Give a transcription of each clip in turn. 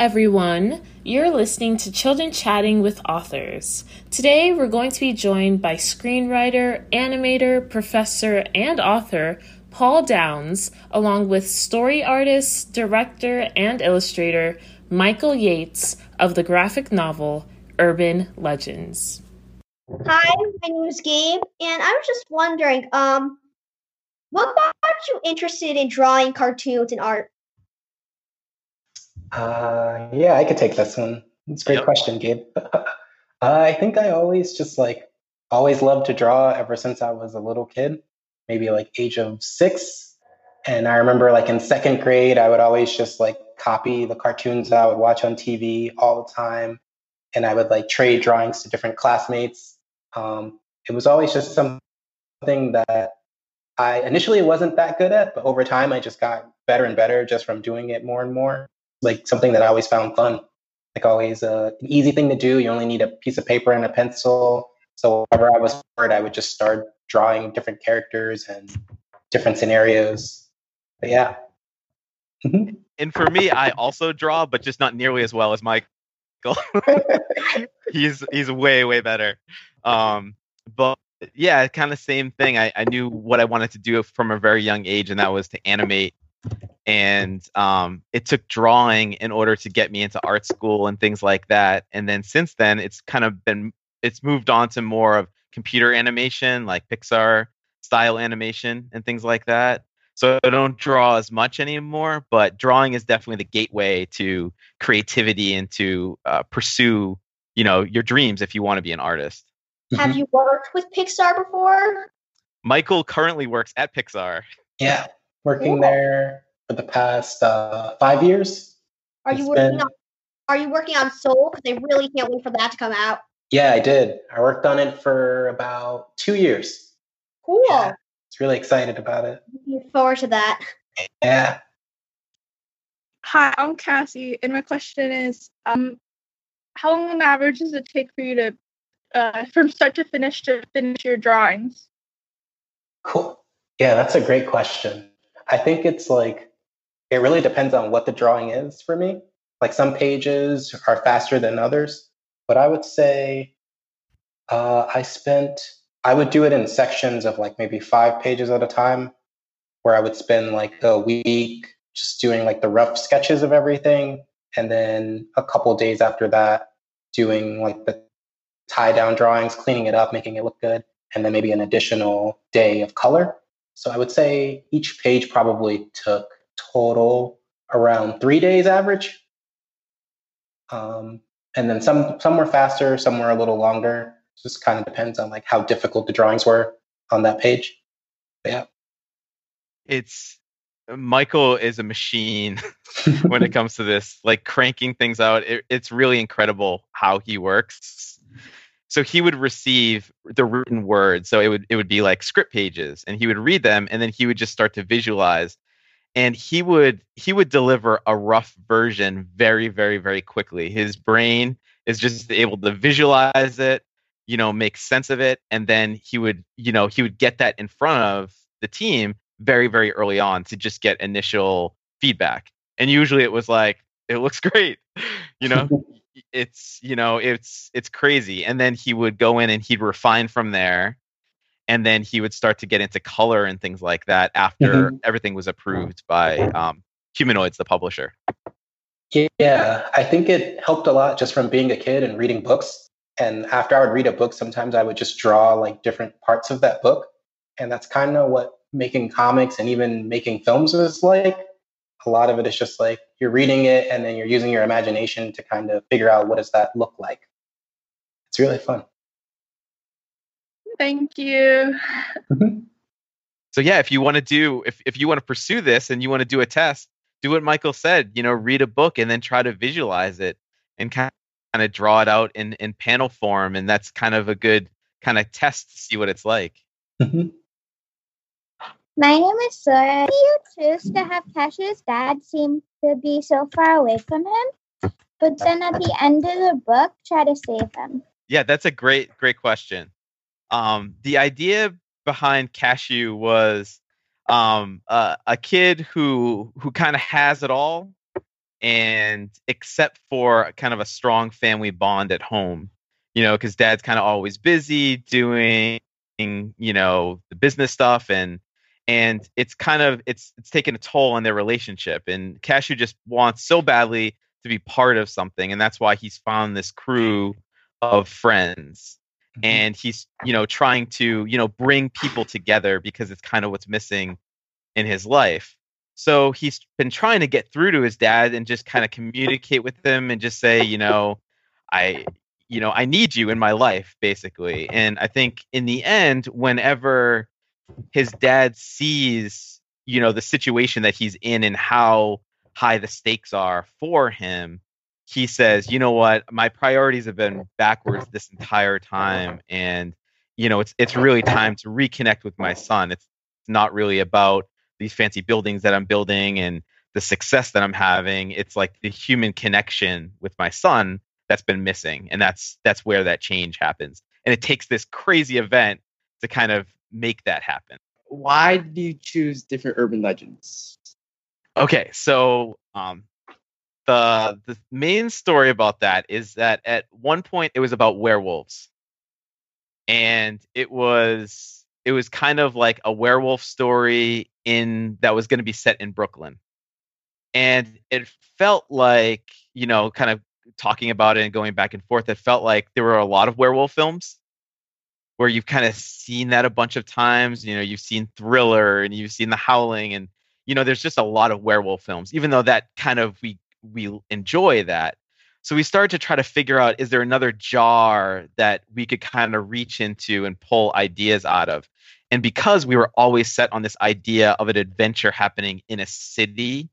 everyone. You're listening to Children Chatting with Authors. Today, we're going to be joined by screenwriter, animator, professor, and author Paul Downs, along with story artist, director, and illustrator Michael Yates of the graphic novel Urban Legends. Hi, my name is Gabe, and I was just wondering, what got you interested in drawing cartoons and art? Yeah, I could take this one. It's a great question, Gabe. I think I always loved to draw ever since I was a little kid, maybe like age of 6. And I remember like in second grade, I would always just like copy the cartoons that I would watch on TV all the time. And I would like trade drawings to different classmates. It was always just something that I initially wasn't that good at, but over time I just got better and better just from doing it more and more. Like something that I always found fun. Like always, an easy thing to do. You only need a piece of paper and a pencil. So whenever I was bored, I would just start drawing different characters and different scenarios. But yeah. And for me, I also draw, but just not nearly as well as Michael. He's way better. But yeah, kind of same thing. I knew what I wanted to do from a very young age, and that was to animate. And it took drawing in order to get me into art school and things like that. And then since then, it's moved on to more of computer animation, like Pixar style animation and things like that. So I don't draw as much anymore, but drawing is definitely the gateway to creativity and to pursue, your dreams if you want to be an artist. Have you worked with Pixar before? Michael currently works at Pixar. Yeah, working there for the past 5 years. Are you working on Soul? Because I really can't wait for that to come out. Yeah, I did. I worked on it for about 2 years. Cool. Yeah, I was really excited about it. Looking forward to that. Yeah. Hi, I'm Cassie, and my question is, how long on average does it take for you to, from start to finish your drawings? Cool. Yeah, that's a great question. I think it's like, it really depends on what the drawing is for me. Like some pages are faster than others, but I would say I would do it in sections of like maybe 5 pages at a time, where I would spend like a week just doing like the rough sketches of everything. And then a couple days after that, doing like the tie down drawings, cleaning it up, making it look good. And then maybe an additional day of color. So I would say each page probably took total around 3 days average. And then some were faster, some were a little longer. It just kind of depends on like how difficult the drawings were on that page. But yeah. Michael is a machine when it comes to this, like cranking things out. It's really incredible how he works. So he would receive the written word. So it would be like script pages, and he would read them, and then he would just start to visualize. And he would deliver a rough version very, very, very quickly. His brain is just able to visualize it, make sense of it, and then he would get that in front of the team very, very early on to just get initial feedback. And usually it was like, it looks great, it's crazy. And then he would go in and he'd refine from there. And then he would start to get into color and things like that after everything was approved by Humanoids, the publisher. Yeah, I think it helped a lot just from being a kid and reading books. And after I would read a book, sometimes I would just draw like different parts of that book. And that's kind of what making comics and even making films is like. A lot of it is just like you're reading it and then you're using your imagination to kind of figure out what does that look like. It's really fun. Thank you. So yeah, if you want to pursue this and you want to do a test, do what Michael said, read a book and then try to visualize it and kind of draw it out in panel form. And that's kind of a good kind of test to see what it's like. My name is Sora. Do you choose to have Cashew's dad seem to be so far away from him, but then at the end of the book, try to save him? Yeah, that's a great question. The idea behind Cashew was a kid who kind of has it all, and except for kind of a strong family bond at home, because dad's kind of always busy doing, the business stuff, and it's kind of it's taken a toll on their relationship. And Cashew just wants so badly to be part of something, and that's why he's found this crew of friends. And he's, trying to, bring people together because it's kind of what's missing in his life. So he's been trying to get through to his dad and just kind of communicate with him and just say, I need you in my life, basically. And I think in the end, whenever his dad sees, the situation that he's in and how high the stakes are for him, he says, you know what, my priorities have been backwards this entire time. And, it's really time to reconnect with my son. It's not really about these fancy buildings that I'm building and the success that I'm having. It's like the human connection with my son that's been missing. And that's where that change happens. And it takes this crazy event to kind of make that happen. Why do you choose different urban legends? Okay, so the main story about that is that at one point it was about werewolves, and it was kind of like a werewolf story that was going to be set in Brooklyn, and it felt like, kind of talking about it and going back and forth, it felt like there were a lot of werewolf films where you've kind of seen that a bunch of times. You've seen Thriller and you've seen The Howling, and there's just a lot of werewolf films, even though that kind of we enjoy that. So we started to try to figure out, is there another jar that we could kind of reach into and pull ideas out of? And because we were always set on this idea of an adventure happening in a city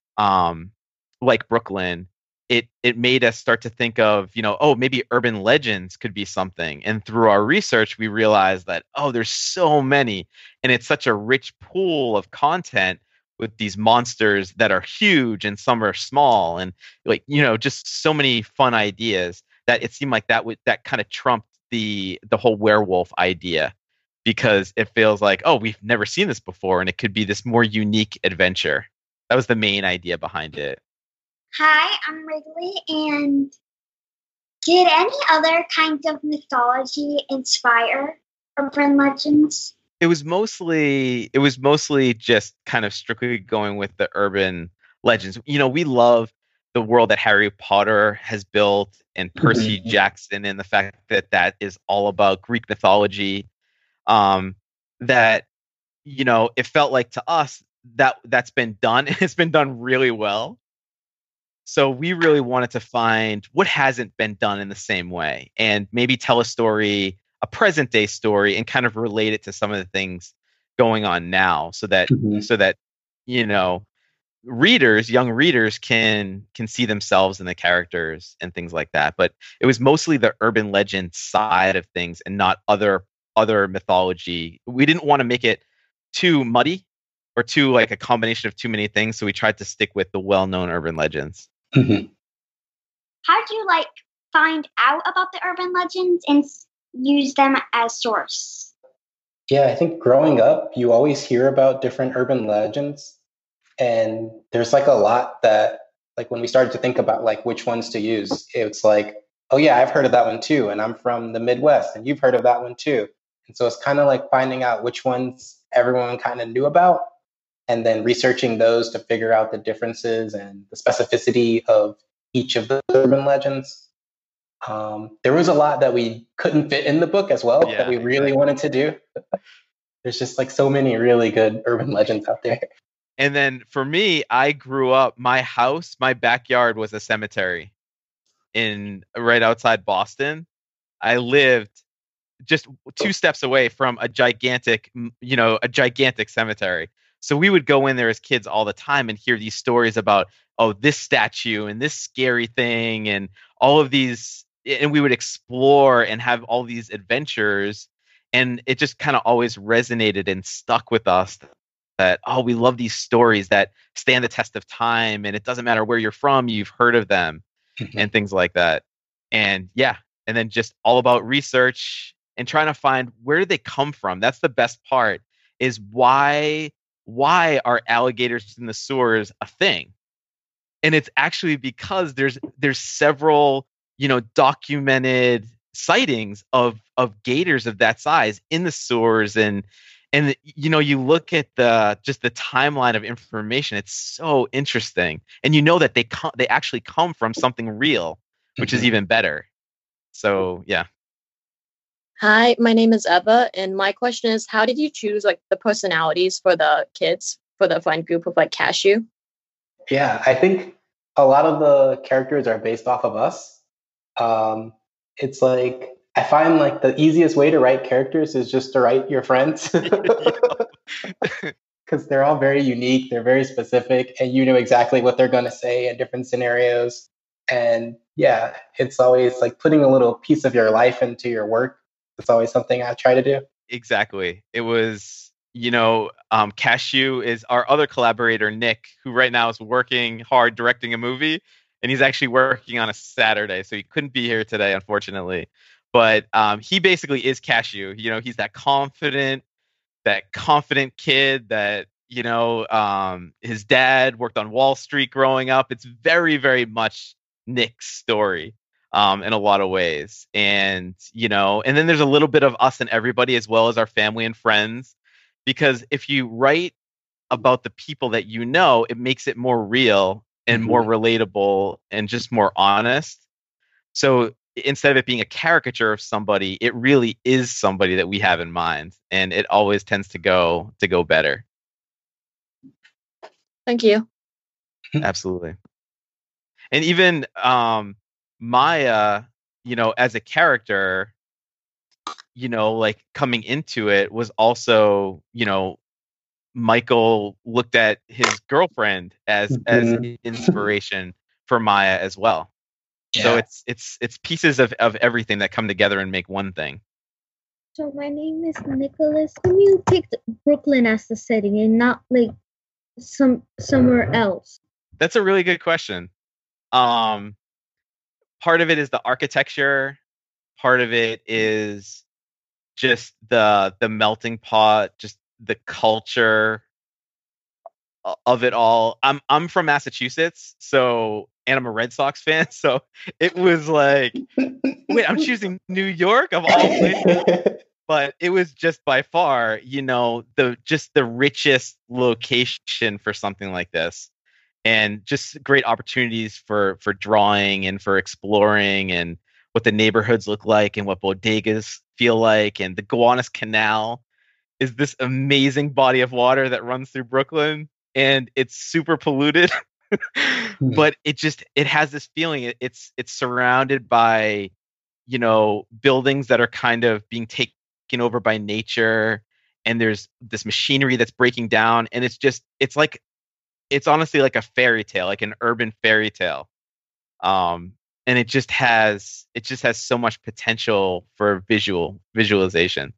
like Brooklyn, it made us start to think of, maybe urban legends could be something. And through our research, we realized that, there's so many, and it's such a rich pool of content with these monsters that are huge and some are small, and just so many fun ideas that it seemed like that kind of trumped the whole werewolf idea, because it feels like, we've never seen this before, and it could be this more unique adventure. That was the main idea behind it. Hi, I'm Wrigley, and did any other kinds of mythology inspire urban legends? It was mostly just kind of strictly going with the urban legends. We love the world that Harry Potter has built, and Percy Jackson, and the fact that is all about Greek mythology. That it felt like to us that's been done. It's been done really well. So we really wanted to find what hasn't been done in the same way, and maybe tell a story, a present day story, and kind of relate it to some of the things going on now, so that young readers can see themselves in the characters and things like that. But it was mostly the urban legend side of things and not other mythology. We didn't want to make it too muddy or too like a combination of too many things, so we tried to stick with the well-known urban legends. How do you find out about the urban legends and use them as source? Yeah, I think growing up, you always hear about different urban legends, and there's a lot that when we started to think about which ones to use, it's like, oh yeah, I've heard of that one too, and I'm from the Midwest, and you've heard of that one too. And so it's kind of like finding out which ones everyone kind of knew about, and then researching those to figure out the differences and the specificity of each of the urban legends. There was a lot that we couldn't fit in the book as well, that we really wanted to do. There's just so many really good urban legends out there. And then for me, I grew up, my backyard was a cemetery right outside Boston. I lived just 2 steps away from a gigantic cemetery. So we would go in there as kids all the time and hear these stories about, this statue and this scary thing and all of these, and we would explore and have all these adventures. And it just kind of always resonated and stuck with us that, we love these stories that stand the test of time, and it doesn't matter where you're from, you've heard of them and things like that. And and then just all about research and trying to find, where did they come from? That's the best part, is why are alligators in the sewers a thing? And it's actually because there's several, documented sightings of gators of that size in the sewers, and you look at the timeline of information. It's so interesting, and that they actually come from something real, which is even better. So yeah. Hi, my name is Eva, and my question is, how did you choose like the personalities for the kids for the fun group of like Cashew? Yeah, I think a lot of the characters are based off of us. It's like I find like the easiest way to write characters is just to write your friends. Because they're all very unique, they're very specific, and you know exactly what they're going to say in different scenarios. And yeah, it's always like putting a little piece of your life into your work. It's always something I try to do. Exactly. It was, Cashew is our other collaborator, Nick, who right now is working hard directing a movie, and he's actually working on a Saturday, so he couldn't be here today, unfortunately. But he basically is Cashew. He's that confident kid that, his dad worked on Wall Street growing up. It's very, very much Nick's story. In a lot of ways. And then there's a little bit of us and everybody, as well as our family and friends, because if you write about the people that it makes it more real and more relatable and just more honest. So instead of it being a caricature of somebody, it really is somebody that we have in mind, and it always tends to go better. Thank you. Absolutely. And even Maya, as a character, like coming into it was also, Michael looked at his girlfriend as inspiration for Maya as well. Yeah. So it's pieces of everything that come together and make one thing. So my name is Nicholas. Can you pick Brooklyn as the setting and not like somewhere else? That's a really good question. Part of it is the architecture. Part of it is just the melting pot, just the culture of it all. I'm from Massachusetts, and I'm a Red Sox fan, so it was like, wait, I'm choosing New York of all places. But it was just by far, the richest location for something like this. And just great opportunities for drawing and for exploring, and what the neighborhoods look like and what bodegas feel like. And the Gowanus Canal is this amazing body of water that runs through Brooklyn, and it's super polluted. But it has this feeling. It's surrounded by, buildings that are kind of being taken over by nature, and there's this machinery that's breaking down, and it's honestly like a fairy tale, like an urban fairy tale. And it just has so much potential for visualization.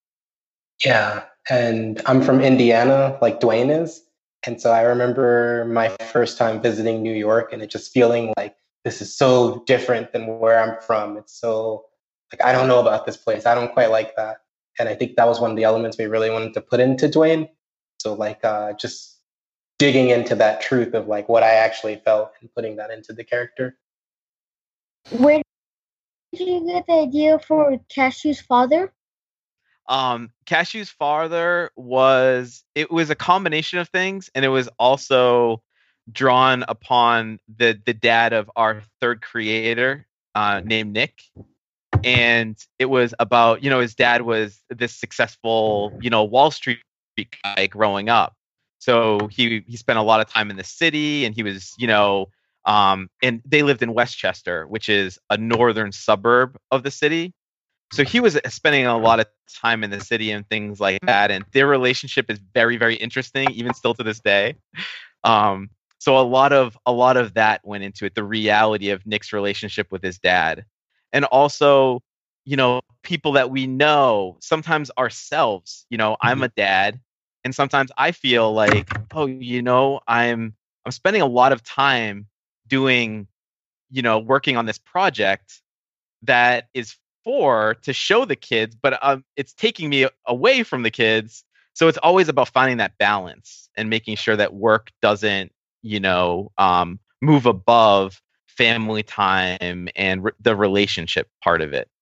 Yeah. And I'm from Indiana, like Dwayne is. And so I remember my first time visiting New York, and it just feeling like this is so different than where I'm from. It's so like, I don't know about this place. I don't quite like that. And I think that was one of the elements we really wanted to put into Dwayne. So like just digging into that truth of like what I actually felt and putting that into the character. Where did you get the idea for Cashew's father? Cashew's father was a combination of things, and it was also drawn upon the dad of our third creator, named Nick. And it was about, his dad was this successful, Wall Street guy growing up. So he spent a lot of time in the city, and he was, and they lived in Westchester, which is a northern suburb of the city. So he was spending a lot of time in the city and things like that. And their relationship is very, very interesting, even still to this day. So a lot of that went into it, the reality of Nick's relationship with his dad. And also, people that we know, sometimes ourselves, I'm a dad. And sometimes I feel like, I'm spending a lot of time doing, working on this project that is to show the kids, but it's taking me away from the kids. So it's always about finding that balance and making sure that work doesn't, move above family time and the relationship part of it.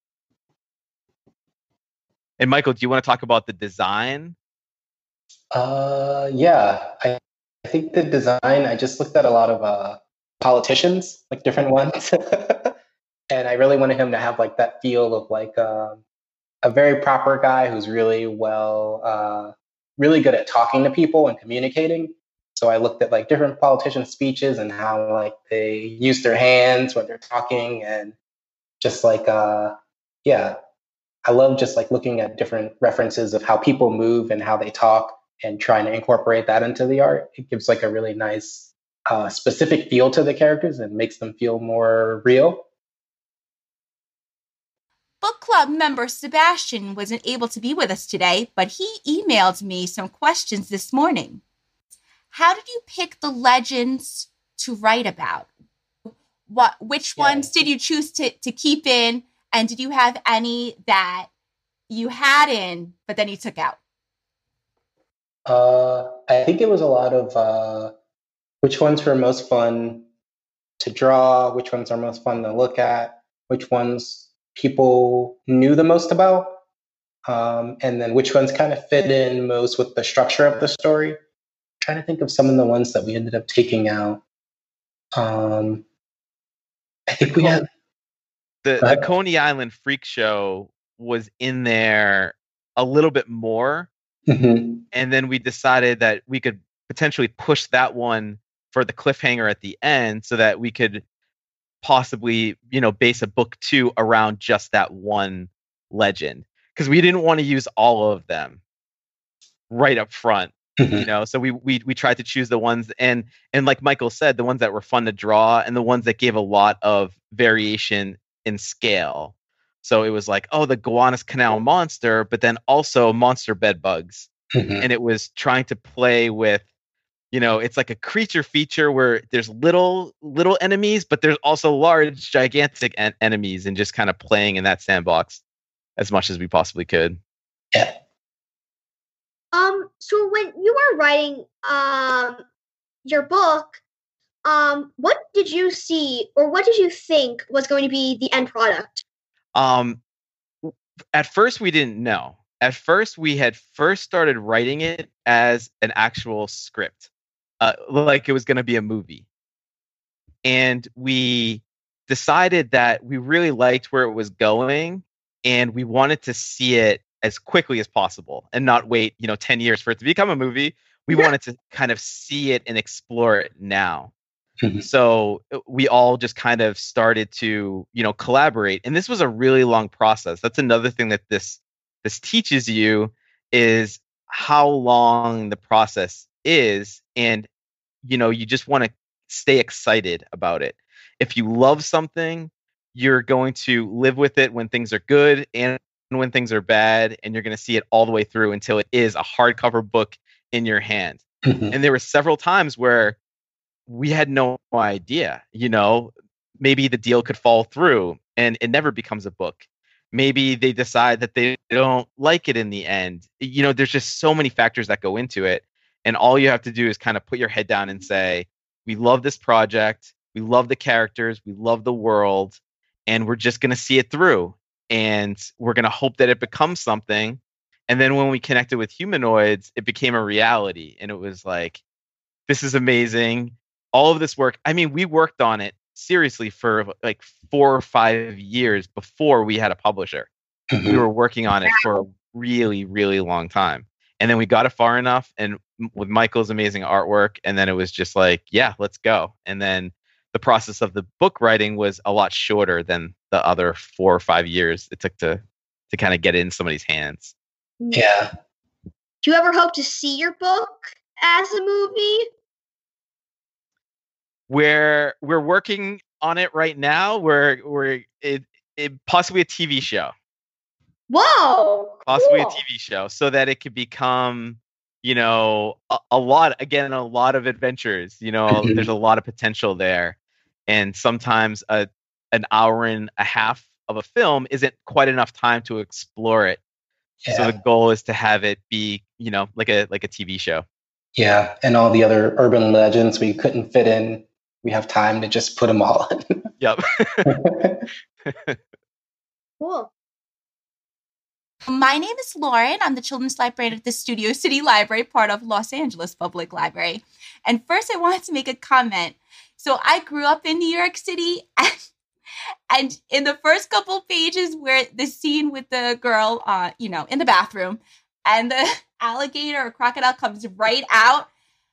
And Michael, do you want to talk about the design? Yeah, I think the design, I just looked at a lot of politicians, like different ones. And I really wanted him to have like that feel of like a very proper guy who's really really good at talking to people and communicating. So I looked at like different politician speeches and how like they use their hands when they're talking, and just like yeah, I love just like looking at different references of how people move and how they talk and trying to incorporate that into the art. It gives like a really nice specific feel to the characters and makes them feel more real. Book club member Sebastian wasn't able to be with us today, but he emailed me some questions this morning. How did you pick the legends to write about? Which ones did you choose to keep in? And did you have any that you had in, but then you took out? I think it was a lot of which ones were most fun to draw, which ones are most fun to look at, which ones people knew the most about, and then which ones kind of fit in most with the structure of the story. I'm trying to think of some of the ones that we ended up taking out. I think we had the Coney Island Freak Show was in there a little bit more. Mm-hmm. And then we decided that we could potentially push that one for the cliffhanger at the end so that we could possibly, base a book 2 around just that one legend. Because we didn't want to use all of them right up front. Mm-hmm. So we tried to choose the ones and like Michael said, the ones that were fun to draw and the ones that gave a lot of variation in scale. So it was like, the Gowanus Canal monster, but then also monster bed bugs. Mm-hmm. And it was trying to play with, it's like a creature feature where there's little enemies, but there's also large, gigantic enemies, and just kind of playing in that sandbox as much as we possibly could. Yeah. So when you were writing your book, what did you see or what did you think was going to be the end product? At first we didn't know. At first we had started writing it as an actual script, like it was going to be a movie. And we decided that we really liked where it was going and we wanted to see it as quickly as possible and not wait, 10 years for it to become a movie. We wanted to kind of see it and explore it now. Mm-hmm. So we all just kind of started to, collaborate. And this was a really long process. That's another thing that this teaches you is how long the process is. And, you just want to stay excited about it. If you love something, you're going to live with it when things are good and when things are bad, and you're going to see it all the way through until it is a hardcover book in your hand. Mm-hmm. And there were several times where we had no idea, maybe the deal could fall through and it never becomes a book. Maybe they decide that they don't like it in the end. There's just so many factors that go into it. And all you have to do is kind of put your head down and say, we love this project. We love the characters. We love the world. And we're just going to see it through. And we're going to hope that it becomes something. And then when we connected with Humanoids, it became a reality. And it was like, this is amazing. All of this work. I mean, we worked on it seriously for like 4 or 5 years before we had a publisher. Mm-hmm. We were working on it for a really, really long time. And then we got it far enough and with Michael's amazing artwork. And then it was just like, yeah, let's go. And then the process of the book writing was a lot shorter than the other 4 or 5 years it took to kind of get it in somebody's hands. Yeah. Do you ever hope to see your book as a movie? We're working on it right now. We're possibly a TV show. Whoa! Possibly cool. a TV show, so that it could become, a lot of adventures. Mm-hmm. There's a lot of potential there, and sometimes an hour and a half of a film isn't quite enough time to explore it. Yeah. So the goal is to have it be, like a TV show. Yeah, and all the other urban legends we couldn't fit in we have time to just put them all in. Yep. Cool. My name is Lauren. I'm the children's librarian at the Studio City Library, part of Los Angeles Public Library. And first, I wanted to make a comment. So I grew up in New York City, and in the first couple pages where the scene with the girl, in the bathroom, and the alligator or crocodile comes right out,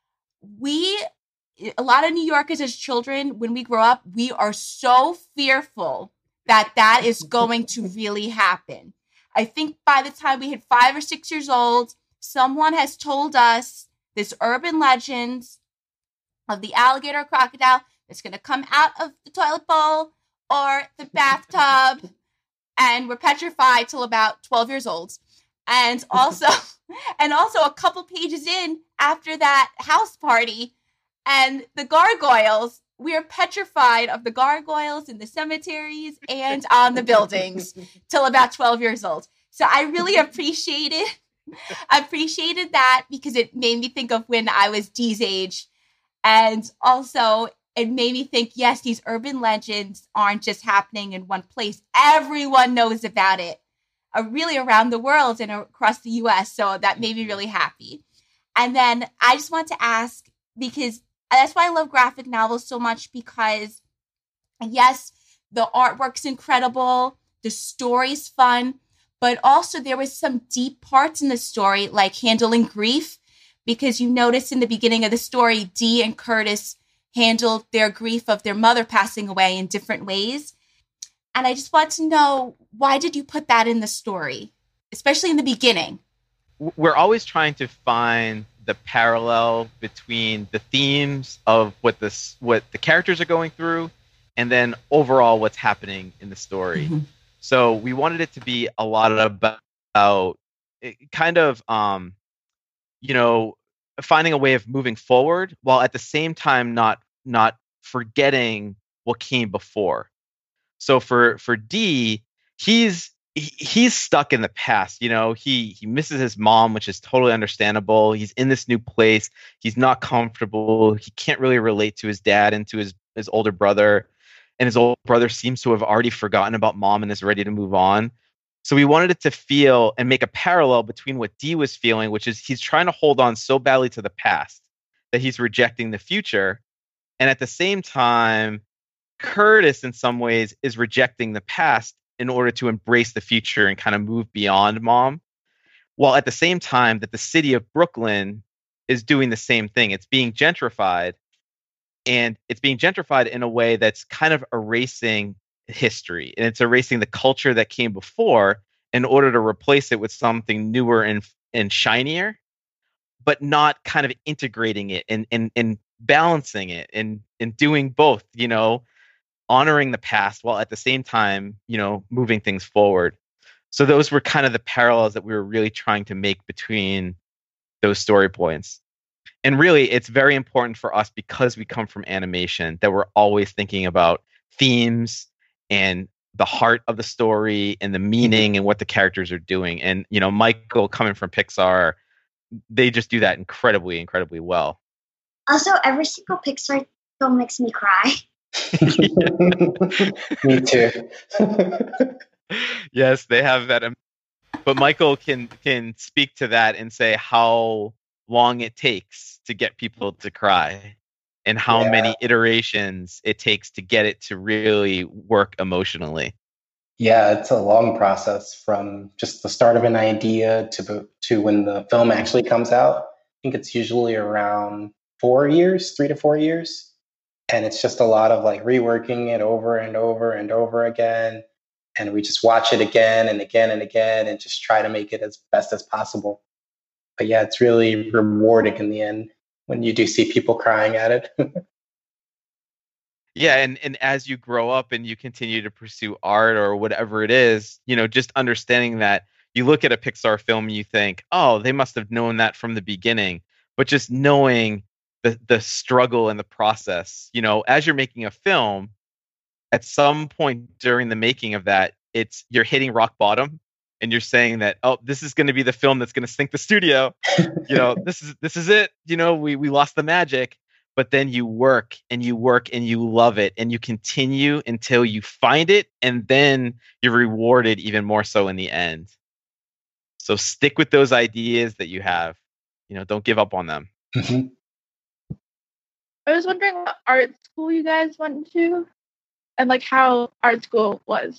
a lot of New Yorkers as children, when we grow up, we are so fearful that is going to really happen. I think by the time we hit 5 or 6 years old, someone has told us this urban legend of the alligator or crocodile that's going to come out of the toilet bowl or the bathtub, and we're petrified till about 12 years old. And also a couple pages in after that house party and the gargoyles, we are petrified of the gargoyles in the cemeteries and on the buildings till about 12 years old. So I really appreciated that because it made me think of when I was Dee's age. And also it made me think, yes, these urban legends aren't just happening in one place. Everyone knows about it, really around the world and across the US. So that made me really happy. And then I just want to ask, because that's why I love graphic novels so much, because yes, the artwork's incredible, the story's fun, but also there was some deep parts in the story, like handling grief, because you notice in the beginning of the story, Dee and Curtis handled their grief of their mother passing away in different ways. And I just want to know, why did you put that in the story, especially in the beginning? We're always trying to find the parallel between the themes of what the characters are going through and then overall what's happening in the story. Mm-hmm. So we wanted it to be a lot about kind of, finding a way of moving forward while at the same time not forgetting what came before. So for Dee, he's stuck in the past. He misses his mom, which is totally understandable. He's in this new place. He's not comfortable. He can't really relate to his dad and to his older brother. And his older brother seems to have already forgotten about mom and is ready to move on. So we wanted it to feel and make a parallel between what Dee was feeling, which is he's trying to hold on so badly to the past that he's rejecting the future. And at the same time, Curtis, in some ways, is rejecting the past in order to embrace the future and kind of move beyond mom. While at the same time that the city of Brooklyn is doing the same thing. It's being gentrified, and it's being gentrified in a way that's kind of erasing history, and it's erasing the culture that came before in order to replace it with something newer and shinier, but not kind of integrating it and balancing it and doing both, honoring the past while at the same time, moving things forward. So those were kind of the parallels that we were really trying to make between those story points. And really, it's very important for us, because we come from animation, that we're always thinking about themes and the heart of the story and the meaning and what the characters are doing. And, Michael, coming from Pixar, they just do that incredibly, incredibly well. Also, every single Pixar film makes me cry. Me too. Yes, they have that. But Michael can speak to that and say how long it takes to get people to cry and how many iterations it takes to get it to really work emotionally. Yeah, it's a long process from just the start of an idea to when the film actually comes out. I think it's usually around 3 to 4 years. And it's just a lot of like reworking it over and over and over again. And we just watch it again and again and again and just try to make it as best as possible. But yeah, it's really rewarding in the end when you do see people crying at it. Yeah, and as you grow up and you continue to pursue art or whatever it is, just understanding that you look at a Pixar film and you think, oh, they must have known that from the beginning. But just knowing the struggle and the process, as you're making a film, at some point during the making of that, you're hitting rock bottom and you're saying that, oh, this is going to be the film that's going to sink the studio. This is it. We lost the magic. but then you work and you work and you love it and you continue until you find it, and then you're rewarded even more so in the end. So stick with those ideas that you have. Don't give up on them. Mm-hmm. I was wondering what art school you guys went to and like how art school was.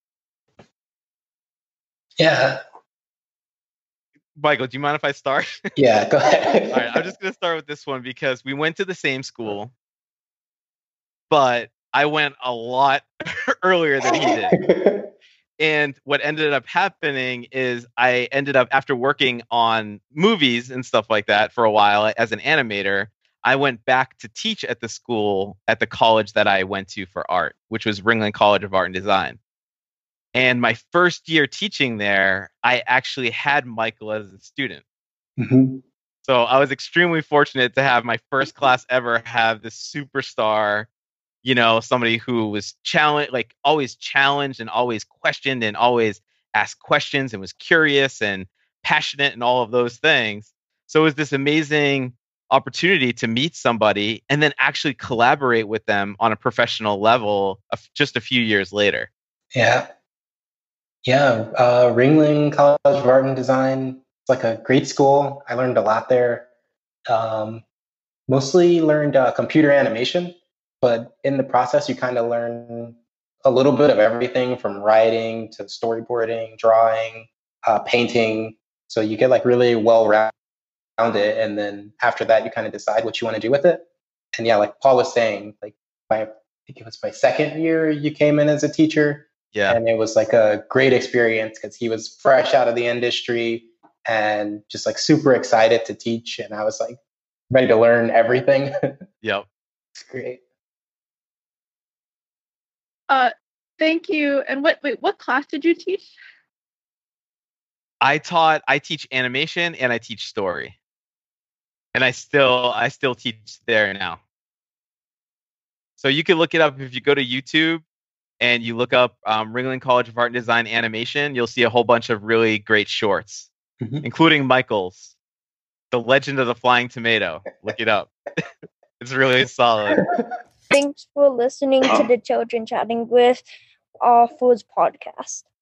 Yeah. Michael, do you mind if I start? Yeah, go ahead. All right, I'm just going to start with this one because we went to the same school, but I went a lot earlier than he did. And what ended up happening is I ended up, after working on movies and stuff like that for a while as an animator, I went back to teach at the school, at the college that I went to for art, which was Ringling College of Art and Design. And my first year teaching there, I actually had Michael as a student. Mm-hmm. So I was extremely fortunate to have my first class ever have this superstar, somebody who was always challenged and always questioned and always asked questions and was curious and passionate and all of those things. So it was this amazing opportunity to meet somebody and then actually collaborate with them on a professional level just a few years later. Yeah. Ringling College of Art and Design. It's like a great school. I learned a lot there. Mostly learned computer animation, but in the process, you kind of learn a little bit of everything from writing to storyboarding, drawing, painting. So you get like really well-rounded, and then after that, you kind of decide what you want to do with it. And yeah, like Paul was saying, like I think it was my second year you came in as a teacher. Yeah. And it was like a great experience because he was fresh out of the industry and just like super excited to teach. And I was like ready to learn everything. Yep. It's great. Thank you. And what class did you teach? I teach animation and I teach story. And I still teach there now. So you can look it up if you go to YouTube and you look up Ringling College of Art and Design animation, you'll see a whole bunch of really great shorts, including Michael's, The Legend of the Flying Tomato. Look it up. It's really solid. Thanks for listening to the Children Chatting with Authors podcast.